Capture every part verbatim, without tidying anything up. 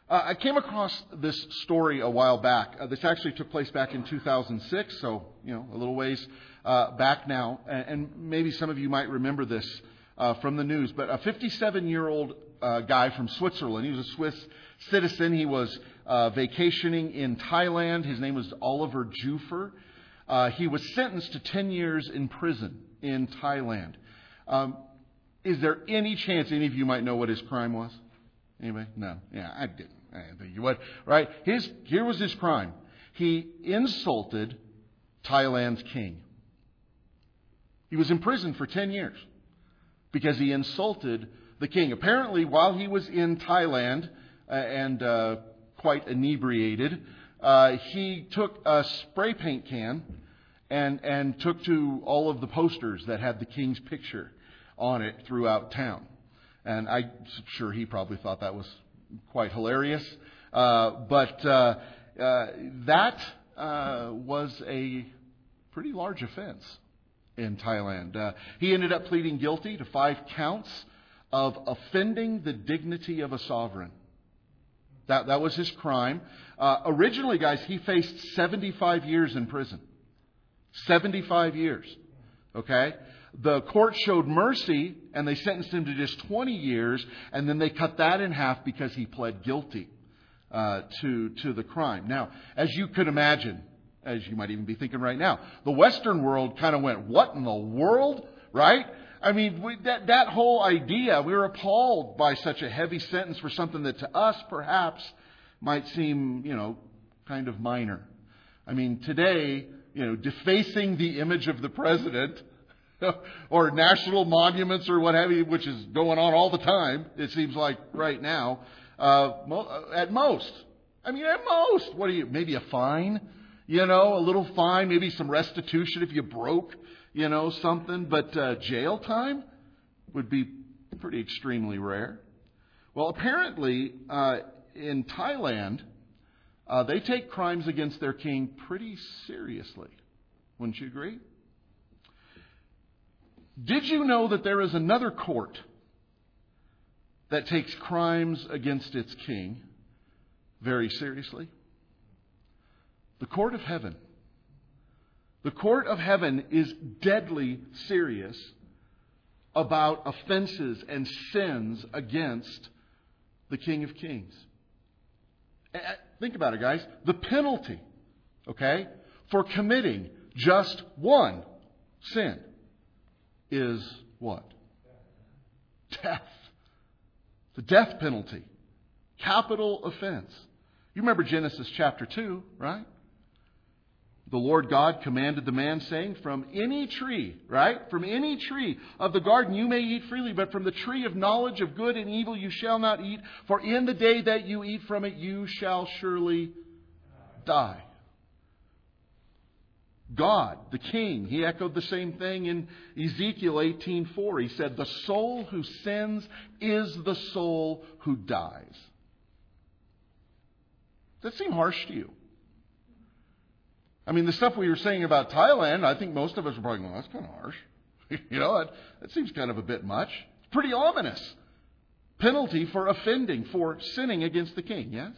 Uh, I came across this story a while back. Uh, this actually took place back in two thousand six, so, you know, a little ways uh, back now. And, and maybe some of you might remember this uh, from the news. But a fifty-seven-year-old uh, guy from Switzerland, he was a Swiss citizen. He was uh, vacationing in Thailand. His name was Oliver Jufer. Uh, he was sentenced to ten years in prison in Thailand. Um, is there any chance any of you might know what his crime was? Anybody? No. Yeah, I didn't. I didn't think you would. Right? His, here was his crime. He insulted Thailand's king. He was in prison for ten years because he insulted the king. Apparently, while he was in Thailand uh, and uh, quite inebriated, uh, he took a spray paint can and, and took to all of the posters that had the king's picture on it throughout town. And I'm sure he probably thought that was quite hilarious. Uh, but uh, uh, that uh, was a pretty large offense in Thailand. Uh, he ended up pleading guilty to five counts of offending the dignity of a sovereign. That, that was his crime. Uh, originally, guys, he faced seventy-five years in prison. seventy-five years. Okay? The court showed mercy, and they sentenced him to just twenty years, and then they cut that in half because he pled guilty uh, to, to the crime. Now, as you could imagine, as you might even be thinking right now, the Western world kind of went, what in the world? Right? I mean, we, that, that whole idea, we were appalled by such a heavy sentence for something that to us perhaps might seem, you know, kind of minor. I mean, today, you know, defacing the image of the president or national monuments or what have you, which is going on all the time, it seems like right now, uh, mo- at most. I mean, at most, what do you, maybe a fine, you know, a little fine, maybe some restitution if you broke, you know, something, but uh, jail time would be pretty extremely rare. Well, apparently, uh, in Thailand, uh, they take crimes against their king pretty seriously. Wouldn't you agree? Did you know that there is another court that takes crimes against its king very seriously? The court of heaven. The court of heaven is deadly serious about offenses and sins against the King of Kings. Think about it, guys. The penalty, okay, for committing just one sin is what? Death. The death penalty. Capital offense. You remember Genesis chapter two, right? The Lord God commanded the man, saying, from any tree, right? From any tree of the garden you may eat freely, but from the tree of knowledge of good and evil you shall not eat, for in the day that you eat from it you shall surely die. God, the King, He echoed the same thing in Ezekiel eighteen four. He said, the soul who sins is the soul who dies. Does that seem harsh to you? I mean, the stuff we were saying about Thailand, I think most of us are probably going, that's kind of harsh. you know, that, that seems kind of a bit much. It's pretty ominous. Penalty for offending, for sinning against the king, yes?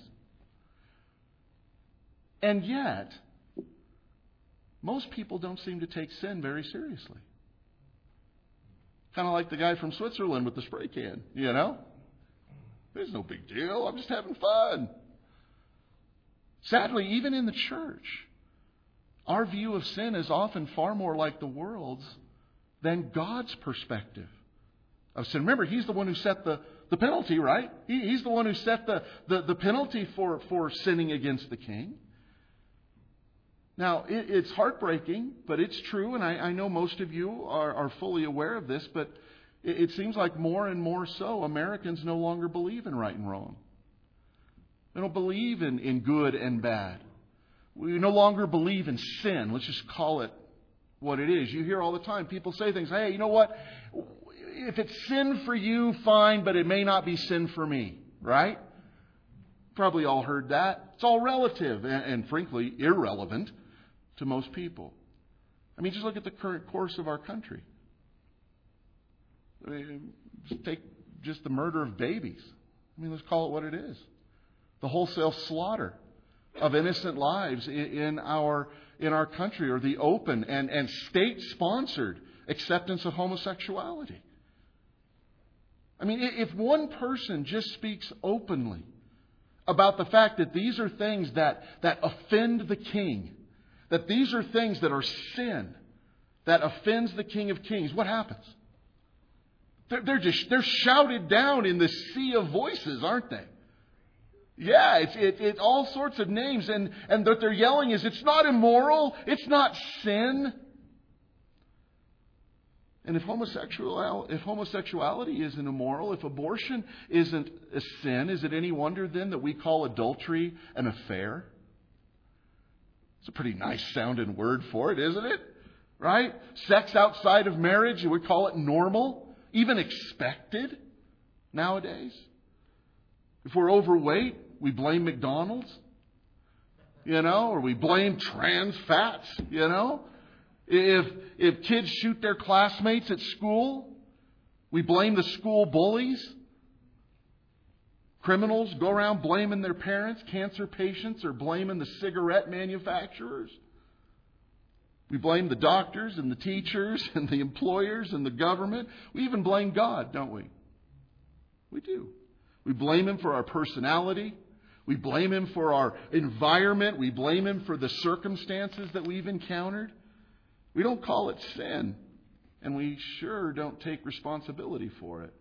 And yet, most people don't seem to take sin very seriously. Kind of like the guy from Switzerland with the spray can, you know? There's no big deal. I'm just having fun. Sadly, even in the church, our view of sin is often far more like the world's than God's perspective of sin. Remember, He's the one who set the, the penalty, right? He, he's the one who set the, the, the penalty for, for sinning against the king. Now, it, it's heartbreaking, but it's true, and I, I know most of you are, are fully aware of this, but it, it seems like more and more so, Americans no longer believe in right and wrong. They don't believe in, in good and bad. We no longer believe in sin. Let's just call it what it is. You hear all the time people say things, hey, you know what? If it's sin for you, fine, but it may not be sin for me, right? Probably all heard that. It's all relative and, and frankly, irrelevant to most people. I mean, just look at the current course of our country. I mean, just take just the murder of babies. I mean, let's call it what it is. the wholesale slaughter of innocent lives in, in our in our country, or the open and, and state-sponsored acceptance of homosexuality. I mean, if one person just speaks openly about the fact that these are things that, that offend the King, that these are things that are sin, that offends the King of Kings, what happens? They're, they're just they're shouted down in the sea of voices, aren't they? Yeah, it's it, it all sorts of names, and, and what they're yelling is, it's not immoral, it's not sin. And if homosexual, if homosexuality isn't immoral, if abortion isn't a sin, is it any wonder then that we call adultery an affair? It's a pretty nice sounding word for it, isn't it? Right? Sex outside of marriage, we call it normal, even expected nowadays. If we're overweight, we blame McDonald's, you know, or we blame trans fats, you know. If if kids shoot their classmates at school, we blame the school bullies. Criminals go around blaming their parents. Cancer patients are blaming the cigarette manufacturers. We blame the doctors and the teachers and the employers and the government. We even blame God, don't we? We do. We blame Him for our personality. We blame Him for our environment. We blame Him for the circumstances that we've encountered. We don't call it sin, and we sure don't take responsibility for it.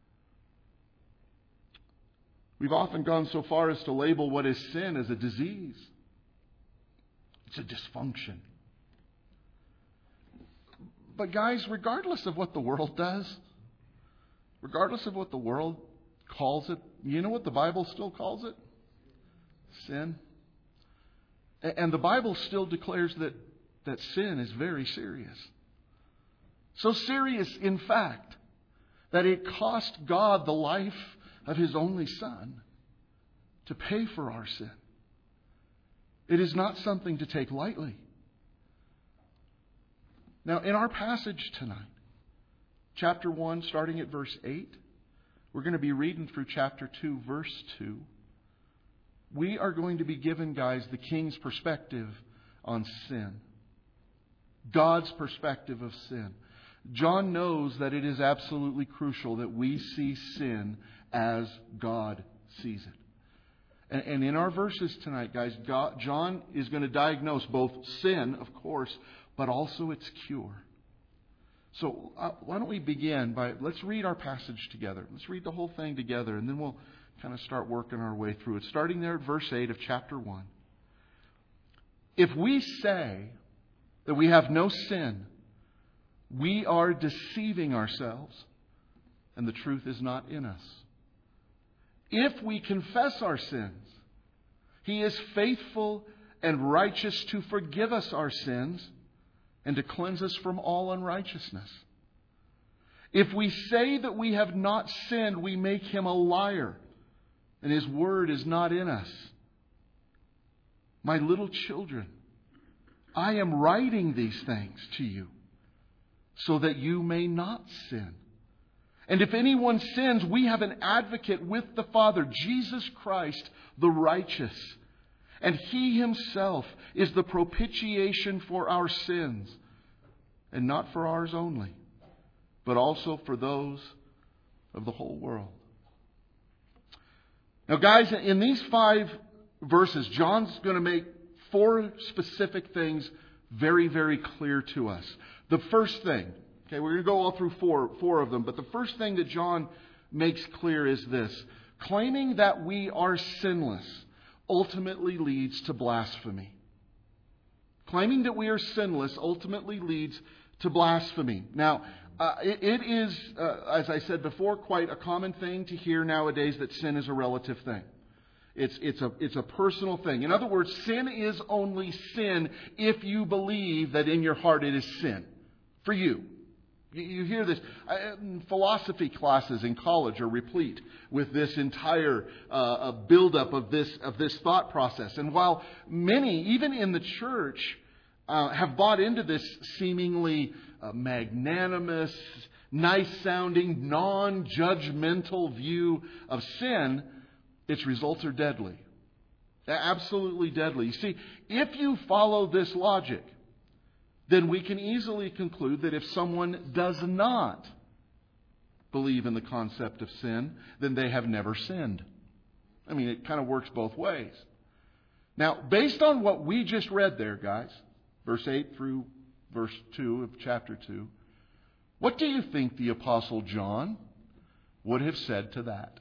We've often gone so far as to label what is sin as a disease. It's a dysfunction. But guys, regardless of what the world does, regardless of what the world calls it, you know what the Bible still calls it? Sin. And the Bible still declares that that sin is very serious. So serious, in fact, that it cost God the life of His only Son to pay for our sin. It is not something to take lightly. Now, in our passage tonight, chapter one, starting at verse eight, we're going to be reading through chapter two, verse two. We are going to be given, guys, the King's perspective on sin. God's perspective of sin. John knows that it is absolutely crucial that we see sin as God sees it. And, and in our verses tonight, guys, God, John is going to diagnose both sin, of course, but also its cure. So uh, why don't we begin by, let's read our passage together. Let's read the whole thing together, and then we'll kind of start working our way through it. Starting there at verse eight of chapter one. If we say that we have no sin, we are deceiving ourselves, and the truth is not in us. If we confess our sins, He is faithful and righteous to forgive us our sins and to cleanse us from all unrighteousness. If we say that we have not sinned, we make Him a liar, and His word is not in us. My little children, I am writing these things to you so that you may not sin. And if anyone sins, we have an advocate with the Father, Jesus Christ, the righteous. And He Himself is the propitiation for our sins, and not for ours only, but also for those of the whole world. Now, guys, in these five verses, John's going to make four specific things very, very clear to us. The first thing, okay, we're going to go all through four, four of them, but the first thing that John makes clear is this. Claiming that we are sinless ultimately leads to blasphemy. Claiming that we are sinless ultimately leads to blasphemy. Now, uh, it, it is, uh, as I said before, quite a common thing to hear nowadays that sin is a relative thing. It's, it's, a, it's a personal thing. In other words, sin is only sin if you believe that in your heart it is sin. For you. You, you hear this. Uh, philosophy classes in college are replete with this entire uh, buildup of this, of this thought process. And while many, even in the church, uh, have bought into this seemingly uh, magnanimous, nice-sounding, non-judgmental view of sin, its results are deadly. Absolutely deadly. You see, if you follow this logic, then we can easily conclude that if someone does not believe in the concept of sin, then they have never sinned. I mean, it kind of works both ways. Now, based on what we just read there, guys, verse eight through verse two of chapter two, what do you think the Apostle John would have said to that?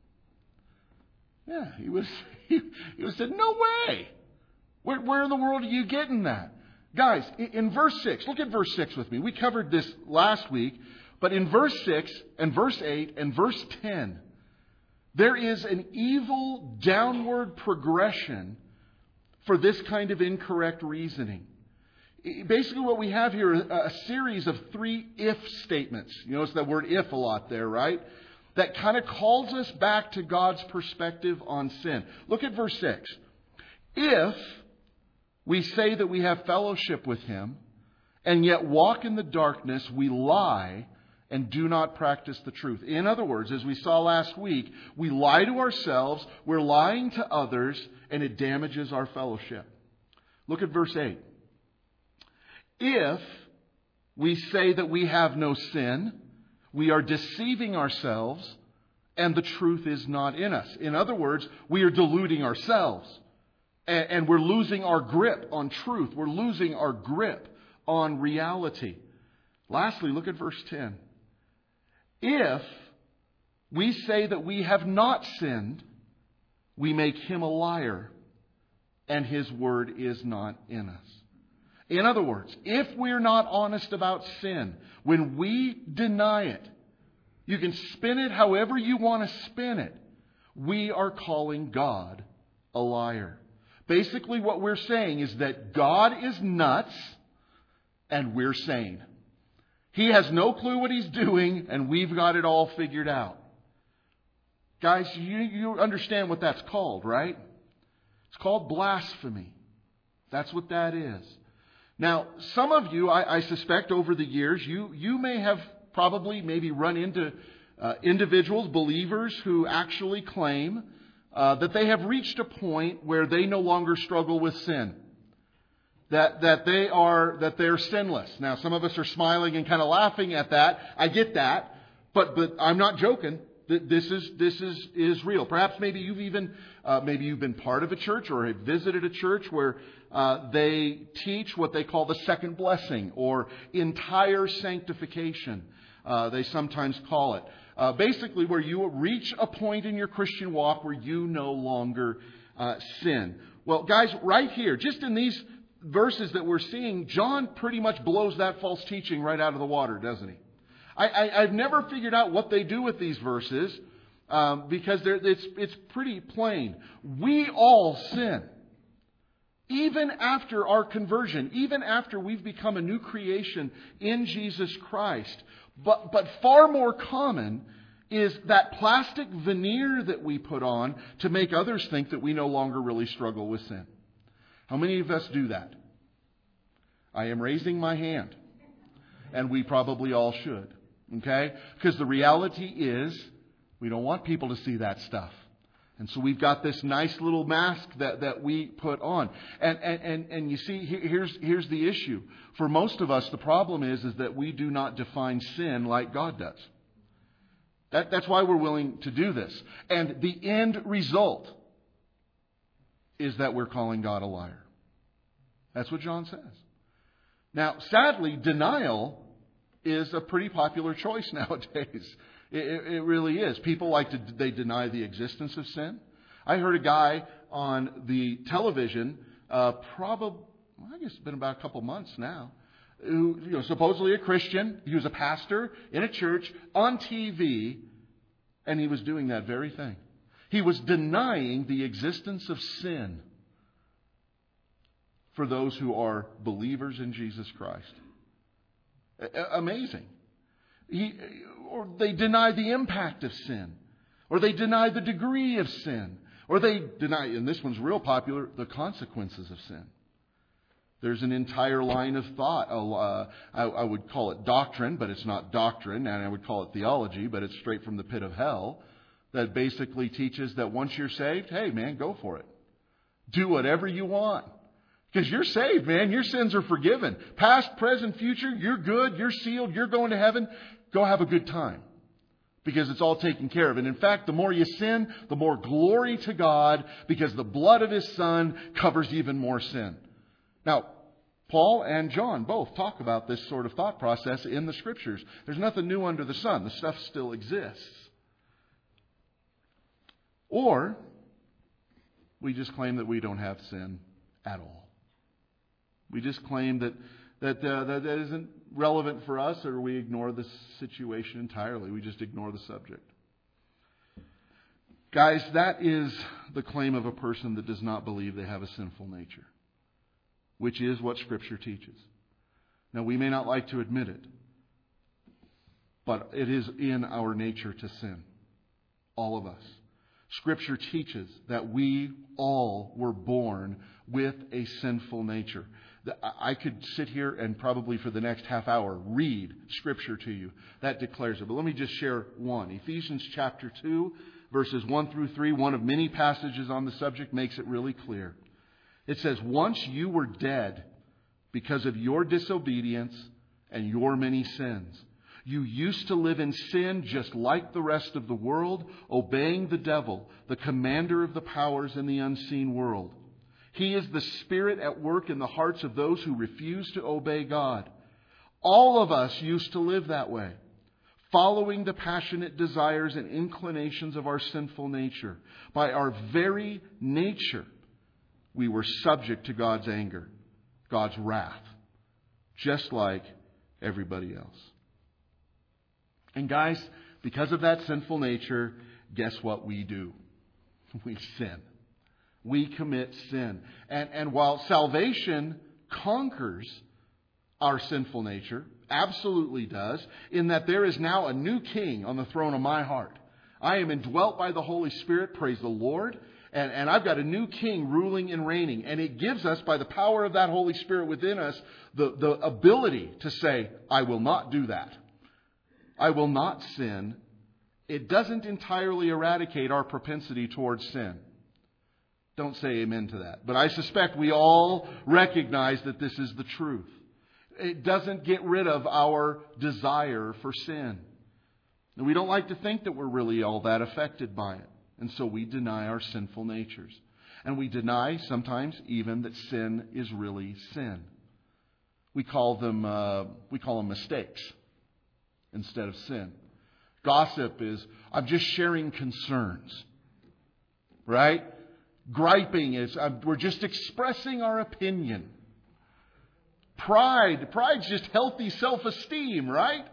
Yeah, he was he, he would have said, no way. Where, where in the world are you getting that? Guys, in, in verse six, look at verse six with me. We covered this last week, but in verse six and verse eight and verse ten, there is an evil downward progression for this kind of incorrect reasoning. Basically what we have here is a series of three if statements. You notice that word if a lot there, right? That kind of calls us back to God's perspective on sin. Look at verse six. If we say that we have fellowship with Him, and yet walk in the darkness, we lie and do not practice the truth. In other words, as we saw last week, we lie to ourselves, we're lying to others, and it damages our fellowship. Look at verse eight. If we say that we have no sin, we are deceiving ourselves, and the truth is not in us. In other words, we are deluding ourselves, and, and we're losing our grip on truth. We're losing our grip on reality. Lastly, look at verse ten. If we say that we have not sinned, we make Him a liar, and His word is not in us. In other words, if we're not honest about sin, when we deny it, you can spin it however you want to spin it, we are calling God a liar. Basically what we're saying is that God is nuts and we're sane. He has no clue what He's doing and we've got it all figured out. Guys, you, you understand what that's called, right? It's called blasphemy. That's what that is. Now, some of you, I, I suspect over the years, you, you may have probably maybe run into uh, individuals, believers, who actually claim uh, that they have reached a point where they no longer struggle with sin. That, that they are, that they're sinless. Now, some of us are smiling and kind of laughing at that. I get that. But, but I'm not joking. This is, this is, is real. Perhaps maybe you've even, uh, maybe you've been part of a church or have visited a church where uh, they teach what they call the second blessing or entire sanctification. Uh, they sometimes call it. Uh, basically where you reach a point in your Christian walk where you no longer uh, sin. Well, guys, right here, just in these verses that we're seeing, John pretty much blows that false teaching right out of the water, doesn't he? I, I, I've never figured out what they do with these verses um, because it's, it's pretty plain. We all sin. Even after our conversion, even after we've become a new creation in Jesus Christ. But, but far more common is that plastic veneer that we put on to make others think that we no longer really struggle with sin. How many of us do that? I am raising my hand. And we probably all should. Okay? Because the reality is, we don't want people to see that stuff. And so we've got this nice little mask that, that we put on. And, and, and, and you see, here's, here's the issue. For most of us, the problem is, is that we do not define sin like God does. That, that's why we're willing to do this. And the end result is that we're calling God a liar. That's what John says. Now, sadly, denial is a pretty popular choice nowadays. It, it really is. People like to, they deny the existence of sin. I heard a guy on the television, uh, probably, well, I guess it's been about a couple months now, who, you know, supposedly a Christian. He was a pastor in a church on T V, and he was doing that very thing. He was denying the existence of sin for those who are believers in Jesus Christ. Amazing. He, or they deny the impact of sin. Or they deny the degree of sin. Or they deny, and this one's real popular, the consequences of sin. There's an entire line of thought. Uh, I, I would call it doctrine, but it's not doctrine. And I would call it theology, but it's straight from the pit of hell. that basically teaches that once you're saved, hey man, go for it. Do whatever you want. Because you're saved, man. Your sins are forgiven. Past, present, future, you're good, you're sealed, you're going to heaven. Go have a good time. Because it's all taken care of. And in fact, the more you sin, the more glory to God, because the blood of His Son covers even more sin. Now, Paul and John both talk about this sort of thought process in the Scriptures. There's nothing new under the sun. The stuff still exists. Or, we just claim that we don't have sin at all. We just claim that that uh, that, that isn't relevant for us, or we ignore the situation entirely. We just ignore the subject. Guys, that is the claim of a person that does not believe they have a sinful nature, which is what Scripture teaches. Now, we may not like to admit it, but it is in our nature to sin. All of us. Scripture teaches that we all were born with a sinful nature. I could sit here and probably for the next half hour read Scripture to you. That declares it. But let me just share one. Ephesians chapter two, verses one through three, one of many passages on the subject, makes it really clear. It says, once you were dead because of your disobedience and your many sins. You used to live in sin just like the rest of the world, obeying the devil, the commander of the powers in the unseen world. He is the spirit at work in the hearts of those who refuse to obey God. All of us used to live that way, following the passionate desires and inclinations of our sinful nature. By our very nature, we were subject to God's anger, God's wrath, just like everybody else. And guys, because of that sinful nature, guess what we do? We sin. We commit sin. And, and while salvation conquers our sinful nature, absolutely does, in that there is now a new king on the throne of my heart. I am indwelt by the Holy Spirit, praise the Lord. And, and I've got a new king ruling and reigning. And it gives us, by the power of that Holy Spirit within us, the, the ability to say, I will not do that. I will not sin. It doesn't entirely eradicate our propensity towards sin. Don't say amen to that. But I suspect we all recognize that this is the truth. It doesn't get rid of our desire for sin. And we don't like to think that we're really all that affected by it. And so we deny our sinful natures. And we deny sometimes even that sin is really sin. We call them uh, we call them mistakes instead of sin. Gossip is, I'm just sharing concerns. Right? Griping is, uh, we're just expressing our opinion. Pride, pride's just healthy self-esteem, right?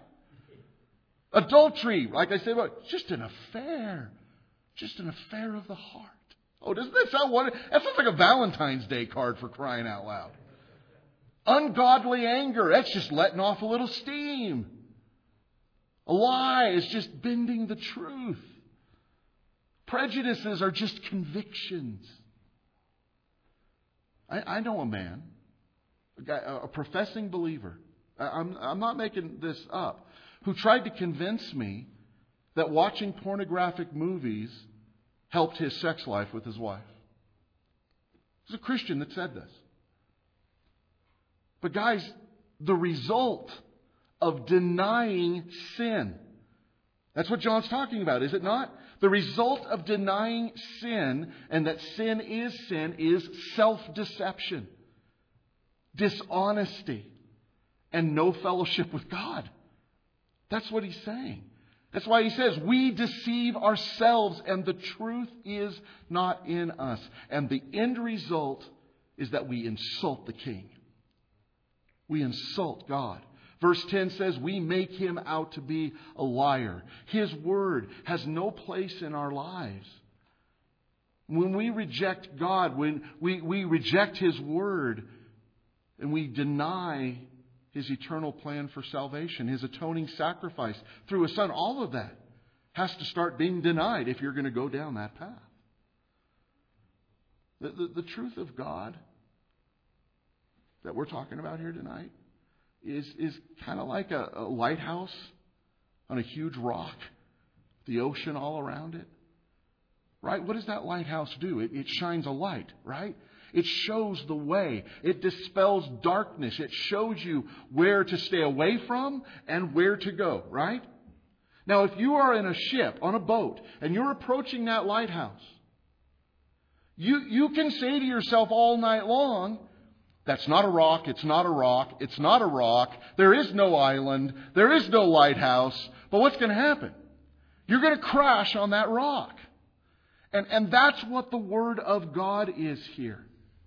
Adultery, like I said, about just an affair. Just an affair of the heart. Oh, doesn't that sound wonderful? That sounds like a Valentine's Day card, for crying out loud. Ungodly anger, that's just letting off a little steam. A lie is just bending the truth. Prejudices are just convictions. I, I know a man, a, guy, a professing believer, I'm, I'm not making this up, who tried to convince me that watching pornographic movies helped his sex life with his wife. It was a Christian that said this. But guys, the result of denying sin, that's what John's talking about, is it not? The result of denying sin, and that sin is sin, is self-deception, dishonesty, and no fellowship with God. That's what he's saying. That's why he says, we deceive ourselves and the truth is not in us. And the end result is that we insult the King. We insult God. Verse ten says, we make him out to be a liar. His word has no place in our lives. When we reject God, when we, we reject his word, and we deny his eternal plan for salvation, his atoning sacrifice through his Son, all of that has to start being denied if you're going to go down that path. The, the, the truth of God that we're talking about here tonight is, is kind of like a, a lighthouse on a huge rock, the ocean all around it. right? What does that lighthouse do? It, it shines a light, right? It shows the way. It dispels darkness. It shows you where to stay away from and where to go, right? Now, if you are in a ship, on a boat, and you're approaching that lighthouse, you, you can say to yourself all night long, that's not a rock, it's not a rock, it's not a rock, there is no island, there is no lighthouse. But what's going to happen? You're going to crash on that rock. And, and that's what the Word of God is here.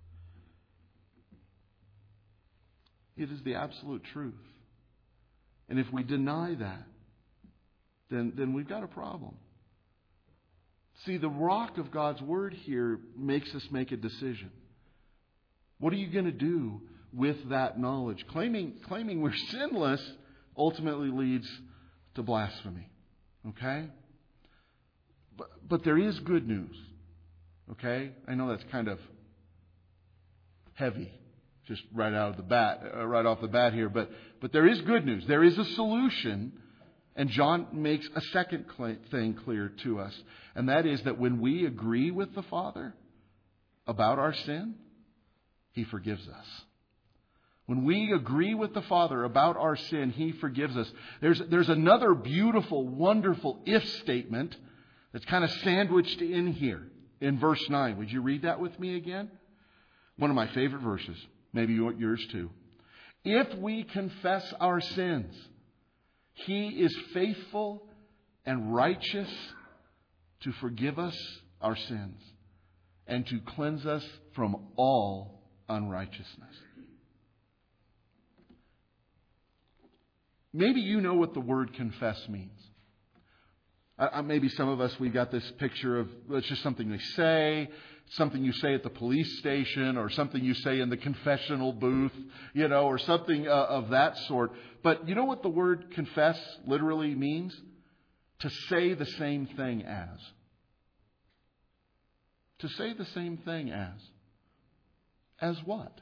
It is the absolute truth. And if we deny that, then, then we've got a problem. See, the rock of God's Word here makes us make a decision. What are you going to do with that knowledge? Claiming, claiming we're sinless ultimately leads to blasphemy. Okay? But, but there is good news. Okay? I know that's kind of heavy, just right out of the bat, uh, right off the bat here. But, but there is good news. There is a solution. And John makes a second cl- thing clear to us. And that is that when we agree with the Father about our sin, He forgives us. When we agree with the Father about our sin, He forgives us. There's, there's another beautiful, wonderful if statement that's kind of sandwiched in here in verse nine. Would you read that with me again? One of my favorite verses. Maybe yours too. If we confess our sins, He is faithful and righteous to forgive us our sins and to cleanse us from all unrighteousness. Maybe you know what the word confess means. Uh, maybe some of us, we've got this picture of it's just something they say, something you say at the police station, or something you say in the confessional booth, you know, or something uh, of that sort. But you know what the word confess literally means? To say the same thing as. To say the same thing as. As what?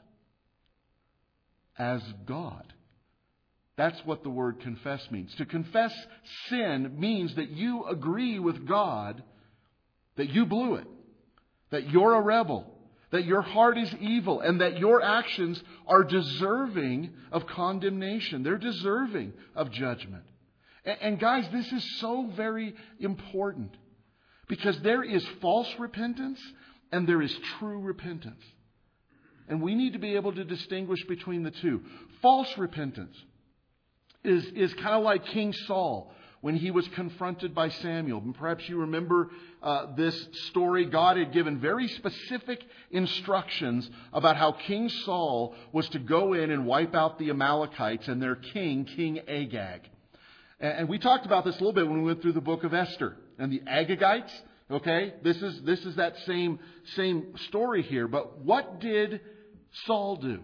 As God. That's what the word confess means. To confess sin means that you agree with God that you blew it, that you're a rebel, that your heart is evil, and that your actions are deserving of condemnation. They're deserving of judgment. And, and guys, this is so very important because there is false repentance and there is true repentance. And we need to be able to distinguish between the two. False repentance is, is kind of like King Saul when he was confronted by Samuel. And perhaps you remember uh, this story. God had given very specific instructions about how King Saul was to go in and wipe out the Amalekites and their king, King Agag. And, and we talked about this a little bit when we went through the book of Esther. And the Agagites, okay, this is, this is that same, same story here. But what did Saul do?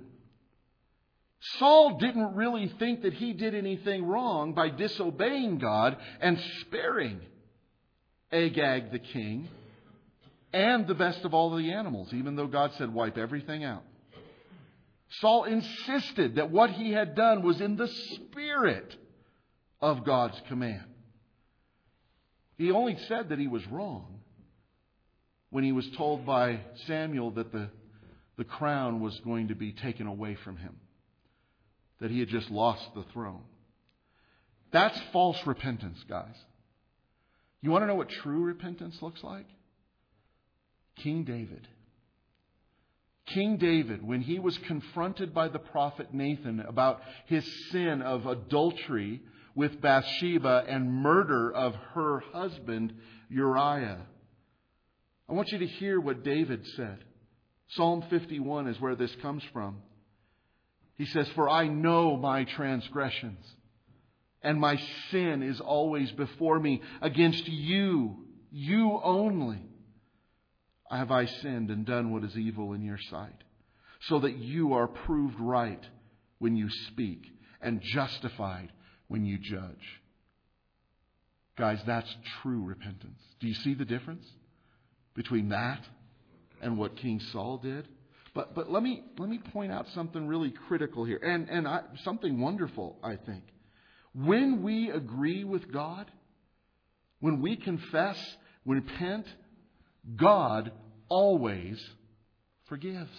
Saul didn't really think that he did anything wrong by disobeying God and sparing Agag the king and the best of all the animals, even though God said wipe everything out. Saul insisted that what he had done was in the spirit of God's command. He only said that he was wrong when he was told by Samuel that the, the crown was going to be taken away from him, that he had just lost the throne. That's false repentance, guys. You want to know what true repentance looks like? King David. King David, when he was confronted by the prophet Nathan about his sin of adultery with Bathsheba and murder of her husband Uriah, I want you to hear what David said. Psalm fifty-one is where this comes from. He says, "For I know my transgressions, and my sin is always before me. Against you, you only, have I sinned and done what is evil in your sight, so that you are proved right when you speak and justified when you judge." Guys, that's true repentance. Do you see the difference between that and what King Saul did? But but let me let me point out something really critical here, and and I, something wonderful, I think. When we agree with God, when we confess, when we repent, God always forgives.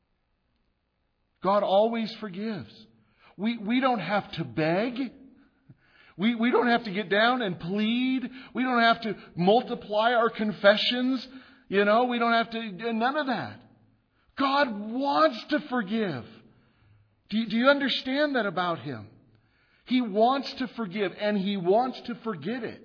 God always forgives. We, we don't have to beg. We, we don't have to get down and plead. We don't have to multiply our confessions. You know, we don't have to, none of that. God wants to forgive. Do you, do you understand that about Him? He wants to forgive, and He wants to forget it.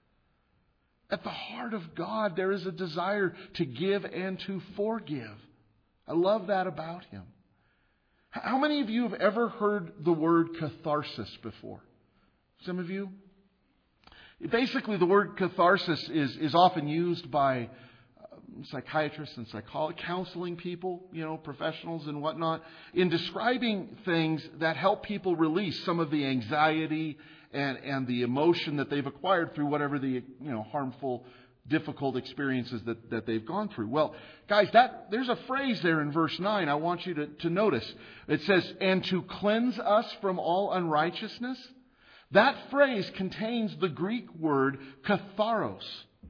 At the heart of God, there is a desire to give and to forgive. I love that about Him. How many of you have ever heard the word catharsis before? Some of you? Basically, the word catharsis is, is often used by psychiatrists and psychologists, counseling people, you know, professionals and whatnot, in describing things that help people release some of the anxiety and, and the emotion that they've acquired through whatever the, you know, harmful, difficult experiences that, that they've gone through. Well, guys, that there's a phrase there in verse nine I want you to, to notice. It says, and to cleanse us from all unrighteousness. That phrase contains the Greek word katharos,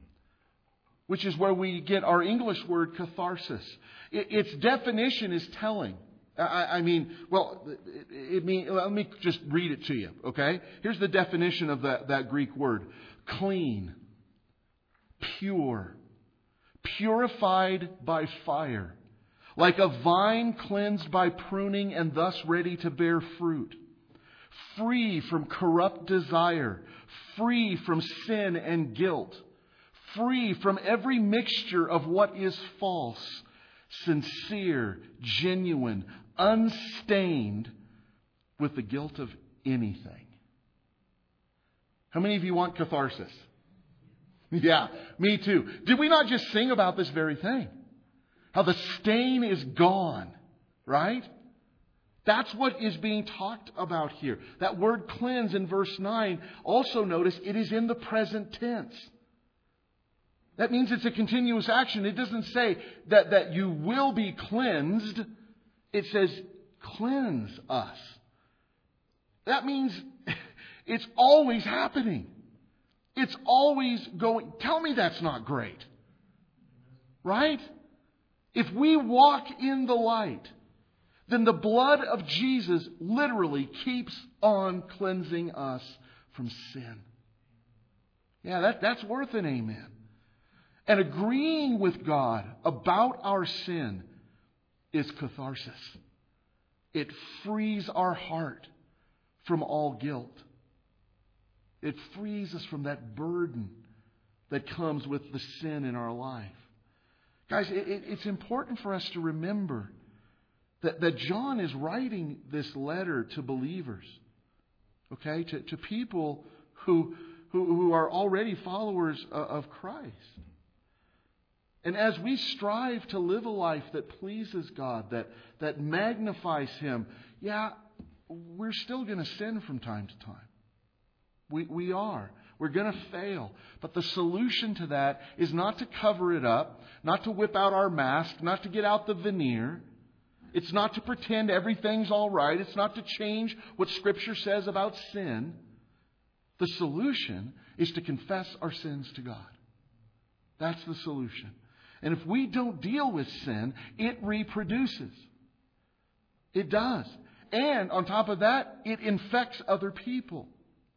which is where we get our English word catharsis. It, its definition is telling. I, I mean, well, it, it mean, let me just read it to you, okay? Here's the definition of that, that Greek word. Clean, pure, purified by fire, like a vine cleansed by pruning and thus ready to bear fruit, free from corrupt desire, free from sin and guilt, free from every mixture of what is false, sincere, genuine, unstained with the guilt of anything. How many of you want catharsis? Yeah, me too. Did we not just sing about this very thing? How the stain is gone, right? That's what is being talked about here. That word cleanse in verse nine, also notice it is in the present tense. That means it's a continuous action. It doesn't say that, that you will be cleansed. It says cleanse us. That means it's always happening. It's always going. Tell me that's not great. Right? If we walk in the light, then the blood of Jesus literally keeps on cleansing us from sin. Yeah, that, that's worth an amen. And agreeing with God about our sin is catharsis. It frees our heart from all guilt. It frees us from that burden that comes with the sin in our life. Guys, it, it, it's important for us to remember that, that John is writing this letter to believers, okay, to, to people who, who, who are already followers of Christ. And as we strive to live a life that pleases God, that, that magnifies Him, yeah, we're still going to sin from time to time. We, we are. We're going to fail. But the solution to that is not to cover it up, not to whip out our mask, not to get out the veneer. It's not to pretend everything's all right. It's not to change what Scripture says about sin. The solution is to confess our sins to God. That's the solution. And if we don't deal with sin, it reproduces. It does. And on top of that, it infects other people.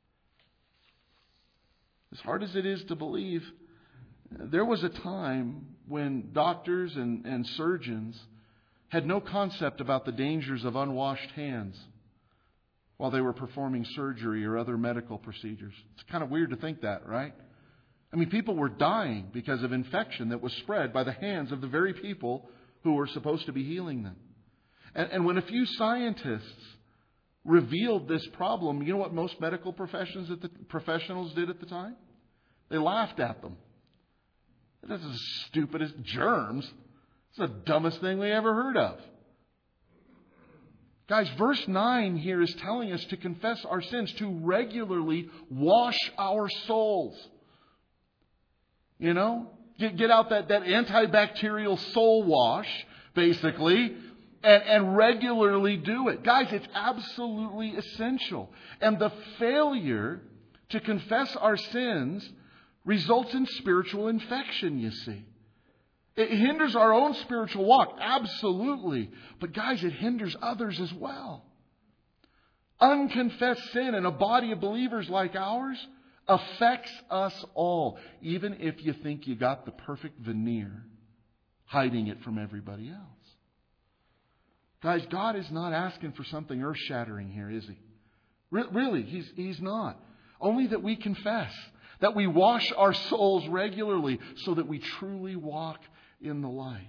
As hard as it is to believe, there was a time when doctors and, and surgeons had no concept about the dangers of unwashed hands while they were performing surgery or other medical procedures. It's kind of weird to think that, right? I mean, people were dying because of infection that was spread by the hands of the very people who were supposed to be healing them. And, and when a few scientists revealed this problem, you know what most medical professions at the, professionals did at the time? They laughed at them. This is the stupidest germs. It's the dumbest thing we ever heard of. Guys, verse nine here is telling us to confess our sins, to regularly wash our souls. You know, get, get out that, that antibacterial soul wash, basically, and, and regularly do it. Guys, it's absolutely essential. And the failure to confess our sins results in spiritual infection, you see. It hinders our own spiritual walk, absolutely. But guys, it hinders others as well. Unconfessed sin in a body of believers like ours affects us all, even if you think you got the perfect veneer, hiding it from everybody else. Guys, God is not asking for something earth-shattering here, is He? Re- really, He's, He's not. Only that we confess, that we wash our souls regularly so that we truly walk in the light.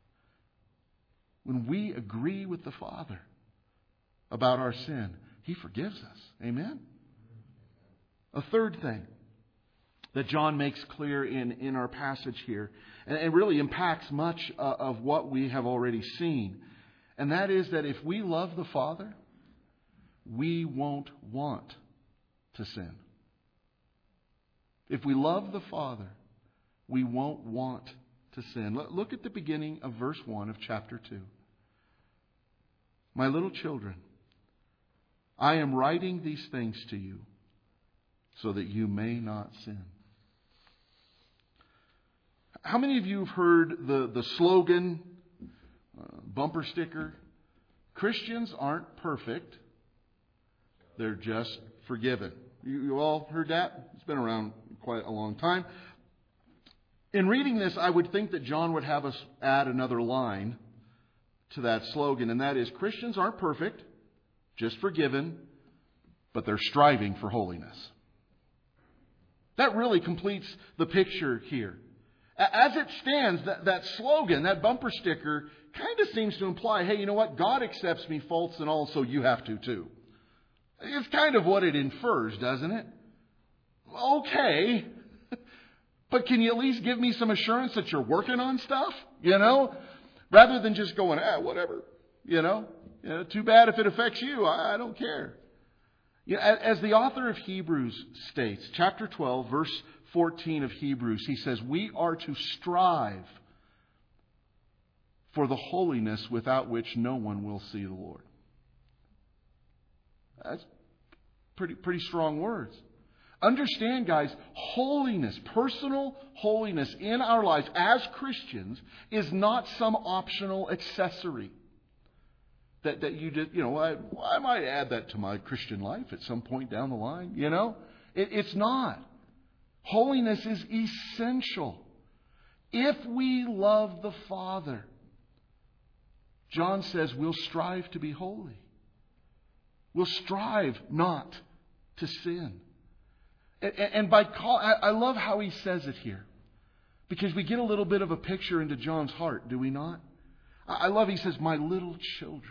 When we agree with the Father about our sin, He forgives us. Amen? A third thing that John makes clear in, in our passage here, and it really impacts much uh, of what we have already seen, and that is that if we love the Father, we won't want to sin. If we love the Father, we won't want to sin. Look at the beginning of verse one of chapter two. My little children, I am writing these things to you so that you may not sin. How many of you have heard the, the slogan, uh, bumper sticker, Christians aren't perfect, they're just forgiven? You, you all heard that? It's been around quite a long time. In reading this, I would think that John would have us add another line to that slogan, and that is, Christians aren't perfect, just forgiven, but they're striving for holiness. That really completes the picture here. As it stands, that, that slogan, that bumper sticker, kind of seems to imply, hey, you know what? God accepts me faults and all, so you have to too. It's kind of what it infers, doesn't it? Okay. But can you at least give me some assurance that you're working on stuff? You know? Rather than just going, ah, whatever. You know? You know, too bad if it affects you. I, I don't care. You know, as the author of Hebrews states, chapter twelve, verse fourteen of Hebrews, he says, we are to strive for the holiness without which no one will see the Lord. That's pretty, pretty strong words. Understand, guys, holiness, personal holiness in our lives as Christians is not some optional accessory. That, that you just, you know, I, I might add that to my Christian life at some point down the line, you know. It, it's not. Holiness is essential. If we love the Father, John says we'll strive to be holy. We'll strive not to sin. And, and by call, I, I love how he says it here. Because we get a little bit of a picture into John's heart, do we not? I, I love, he says, my little children.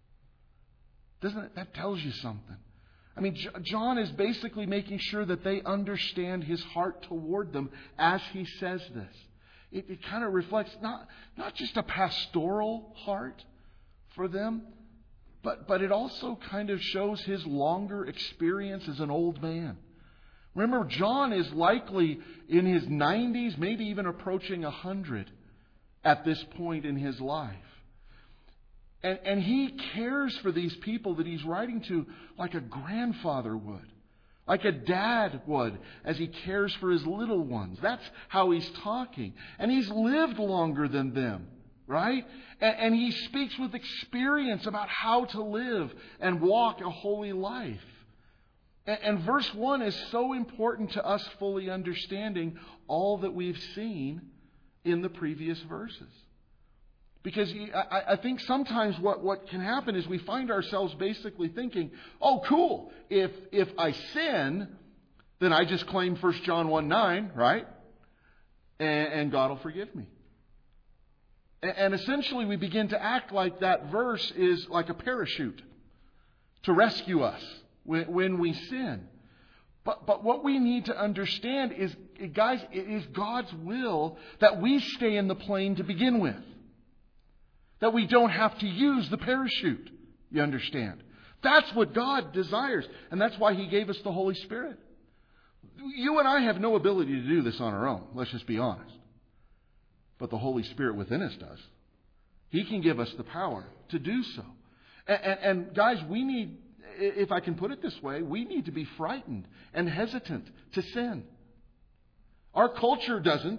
Doesn't it, that tells you something? I mean, John is basically making sure that they understand his heart toward them as he says this. It, it kind of reflects not, not just a pastoral heart for them, but, but it also kind of shows his longer experience as an old man. Remember, John is likely in his nineties, maybe even approaching one hundred at this point in his life. And, and he cares for these people that he's writing to like a grandfather would, like a dad would, as he cares for his little ones. That's how he's talking. And he's lived longer than them, right? And, and he speaks with experience about how to live and walk a holy life. And, and verse one is so important to us fully understanding all that we've seen in the previous verses. Because I think sometimes what, what can happen is we find ourselves basically thinking, oh, cool, if if I sin, then I just claim First John one nine, right? And, and God will forgive me. And, and essentially we begin to act like that verse is like a parachute to rescue us when, when we sin. But, but what we need to understand is, guys, it is God's will that we stay in the plane to begin with. That we don't have to use the parachute, you understand? That's what God desires. And that's why He gave us the Holy Spirit. You and I have no ability to do this on our own. Let's just be honest. But the Holy Spirit within us does. He can give us the power to do so. And, and, and guys, we need, if I can put it this way, we need to be frightened and hesitant to sin. Our culture doesn't.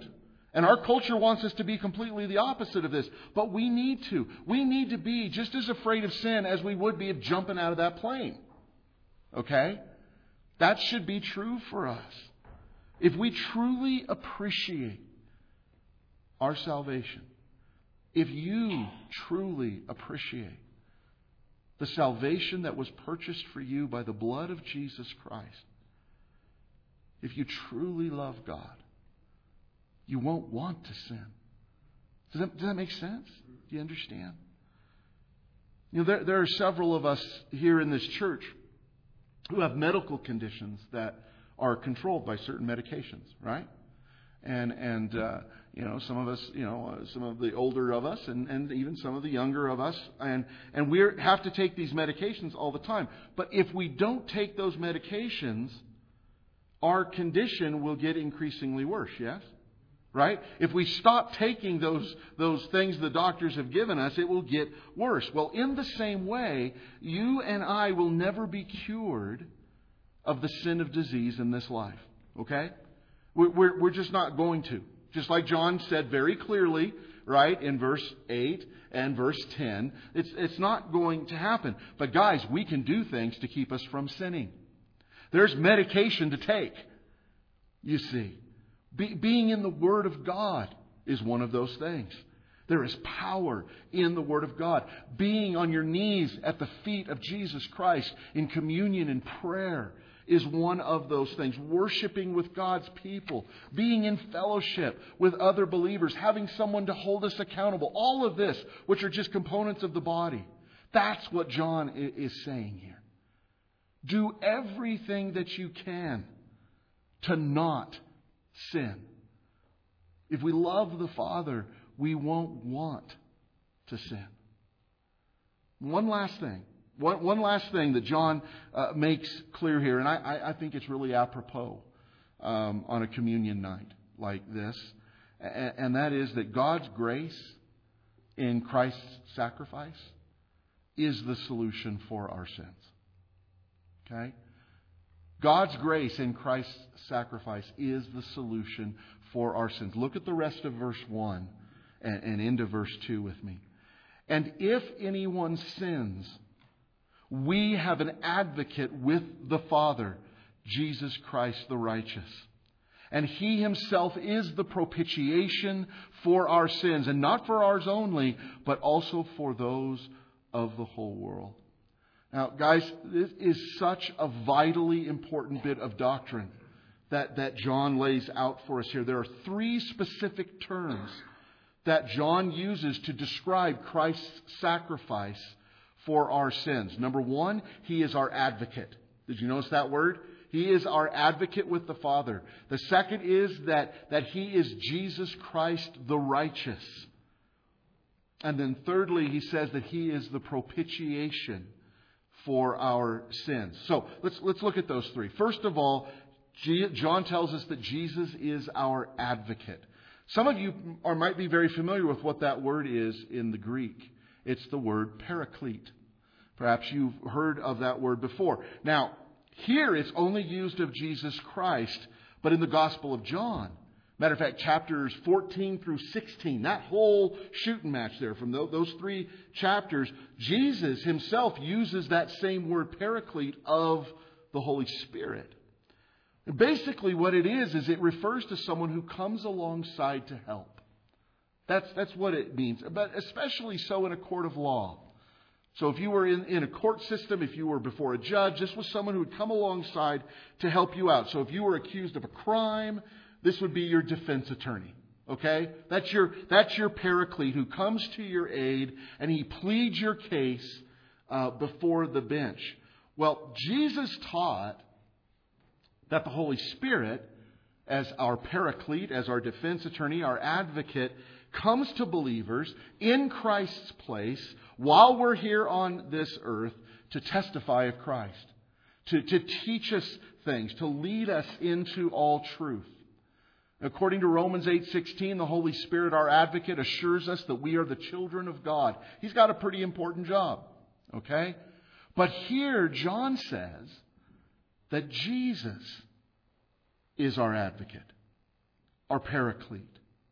And our culture wants us to be completely the opposite of this. But we need to. We need to be just as afraid of sin as we would be of jumping out of that plane. Okay? That should be true for us. If we truly appreciate our salvation, if you truly appreciate the salvation that was purchased for you by the blood of Jesus Christ, if you truly love God, you won't want to sin. Does that, does that make sense? Do you understand? You know, there, there are several of us here in this church who have medical conditions that are controlled by certain medications, right? And and uh, you know, some of us, you know, uh, some of the older of us, and, and even some of the younger of us, and and we have to take these medications all the time. But if we don't take those medications, our condition will get increasingly worse. Yes. Right? If we stop taking those those things the doctors have given us, it will get worse. Well, in the same way, you and I will never be cured of the sin of disease in this life. Okay? We're, we're, we're just not going to. Just like John said very clearly, right, in verse eight and verse ten, it's, it's not going to happen. But guys, we can do things to keep us from sinning. There's medication to take, you see. Be, being in the Word of God is one of those things. There is power in the Word of God. Being on your knees at the feet of Jesus Christ in communion and prayer is one of those things. Worshiping with God's people. Being in fellowship with other believers. Having someone to hold us accountable. All of this, which are just components of the body. That's what John is saying here. Do everything that you can to not sin. If we love the Father, we won't want to sin. One last thing. One, one last thing that John uh, makes clear here, and I, I, I think it's really apropos um, on a communion night like this, and, and that is that God's grace in Christ's sacrifice is the solution for our sins. Okay? God's grace in Christ's sacrifice is the solution for our sins. Look at the rest of verse one and, and into verse two with me. And if anyone sins, we have an advocate with the Father, Jesus Christ the righteous. And He Himself is the propitiation for our sins, and not for ours only, but also for those of the whole world. Now, guys, this is such a vitally important bit of doctrine that, that John lays out for us here. There are three specific terms that John uses to describe Christ's sacrifice for our sins. Number one, He is our advocate. Did you notice that word? He is our advocate with the Father. The second is that, that He is Jesus Christ the righteous. And then thirdly, he says that He is the propitiation for our sins. So let's let's look at those three. First of all, John tells us that Jesus is our advocate. Some of you are, might be very familiar with what that word is in the Greek. It's the word paraclete. Perhaps you've heard of that word before. Now, here it's only used of Jesus Christ, but in the Gospel of John, matter of fact, chapters fourteen through sixteen, that whole shooting match there from those three chapters, Jesus Himself uses that same word paraclete of the Holy Spirit. And basically what it is, is it refers to someone who comes alongside to help. That's, that's what it means, but especially so in a court of law. So if you were in, in a court system, if you were before a judge, this was someone who would come alongside to help you out. So if you were accused of a crime, this would be your defense attorney. Okay? That's your, that's your paraclete who comes to your aid and he pleads your case uh, before the bench. Well, Jesus taught that the Holy Spirit, as our paraclete, as our defense attorney, our advocate, comes to believers in Christ's place while we're here on this earth to testify of Christ, to, to teach us things, to lead us into all truth. According to Romans eight sixteen, the Holy Spirit, our advocate, assures us that we are the children of God. He's got a pretty important job. Okay? But here, John says that Jesus is our advocate, our paraclete.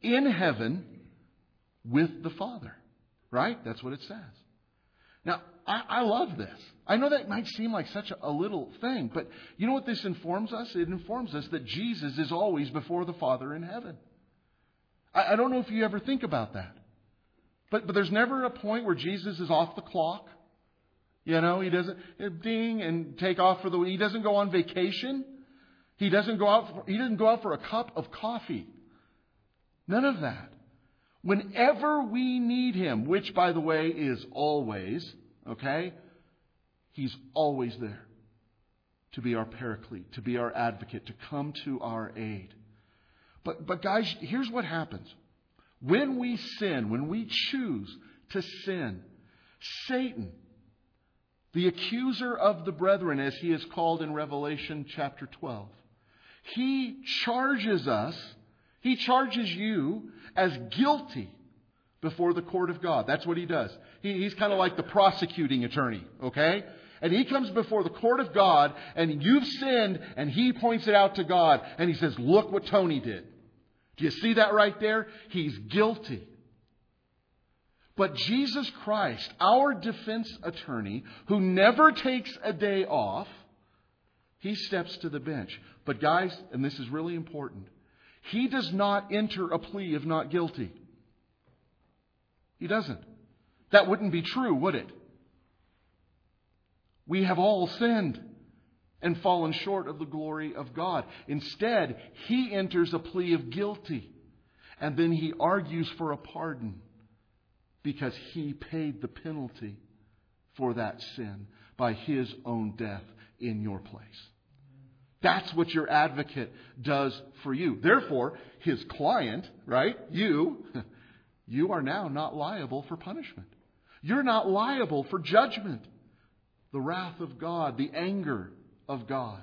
in heaven with the Father. Right? That's what it says. Now, I, I love this. I know that might seem like such a, a little thing, but you know what this informs us? It informs us that Jesus is always before the Father in heaven. I, I don't know if you ever think about that. But, but there's never a point where Jesus is off the clock. You know, he doesn't ding and take off for the week. He doesn't go on vacation. He doesn't go out for, he doesn't go out for a cup of coffee. None of that. Whenever we need Him, which, by the way, is always, okay, He's always there to be our paraclete, to be our advocate, to come to our aid. But, but guys, here's what happens. When we sin, when we choose to sin, Satan, the accuser of the brethren, as he is called in Revelation chapter twelve, he charges us, he charges you as guilty before the court of God. That's what he does. He, he's kind of like the prosecuting attorney, okay? And he comes before the court of God, and you've sinned, and he points it out to God, and he says, look what Tony did. Do you see that right there? He's guilty. But Jesus Christ, our defense attorney, who never takes a day off, he steps to the bench. But guys, and this is really important, he does not enter a plea of not guilty. He doesn't. That wouldn't be true, would it? We have all sinned and fallen short of the glory of God. Instead, he enters a plea of guilty. And then he argues for a pardon because he paid the penalty for that sin by his own death in your place. That's what your advocate does for you. Therefore, his client, right, you, you are now not liable for punishment. You're not liable for judgment. The wrath of God, the anger of God.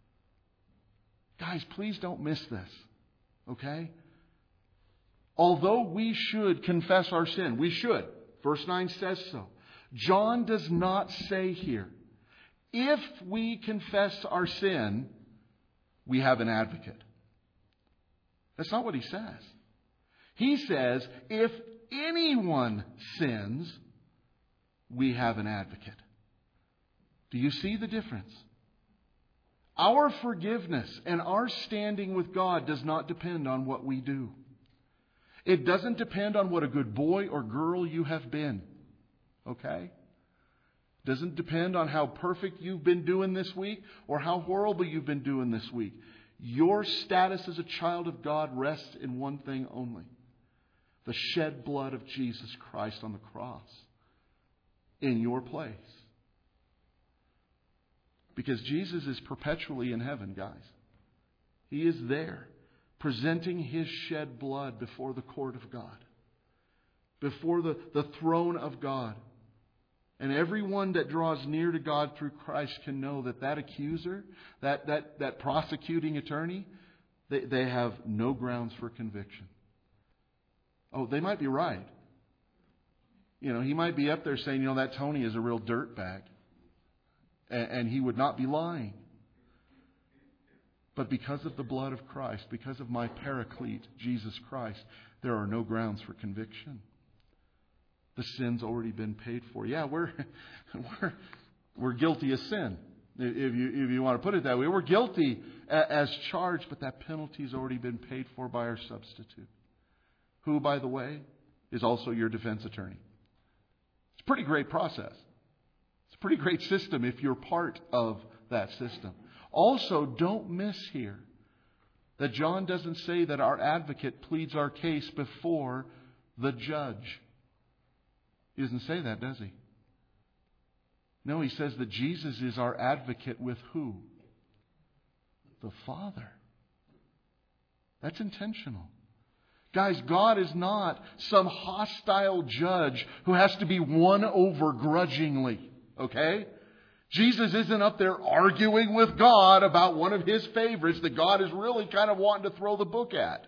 Guys, please don't miss this. Okay? Although we should confess our sin, we should. Verse nine says so. John does not say here, if we confess our sin, we have an advocate. That's not what he says. He says, if anyone sins, we have an advocate. Do you see the difference? Our forgiveness and our standing with God does not depend on what we do. It doesn't depend on what a good boy or girl you have been. Okay? It doesn't depend on how perfect you've been doing this week or how horrible you've been doing this week. Your status as a child of God rests in one thing only: the shed blood of Jesus Christ on the cross in your place. Because Jesus is perpetually in heaven, guys. He is there, presenting His shed blood before the court of God, before the, the throne of God. And everyone that draws near to God through Christ can know that that accuser, that, that, that prosecuting attorney, they, they have no grounds for conviction. Oh, they might be right. You know, he might be up there saying, you know, that Tony is a real dirtbag. And, and he would not be lying. But because of the blood of Christ, because of my paraclete, Jesus Christ, there are no grounds for conviction. The sin's already been paid for. Yeah, we're we're we're guilty of sin. If you if you want to put it that way, we're guilty as charged, but that penalty's already been paid for by our substitute, who, by the way, is also your defense attorney. It's a pretty great process. It's a pretty great system if you're part of that system. Also, don't miss here that John doesn't say that our advocate pleads our case before the judge. He doesn't say that, does he? No, he says that Jesus is our advocate with who? The Father. That's intentional. Guys, God is not some hostile judge who has to be won over grudgingly. Okay? Jesus isn't up there arguing with God about one of His favorites that God is really kind of wanting to throw the book at.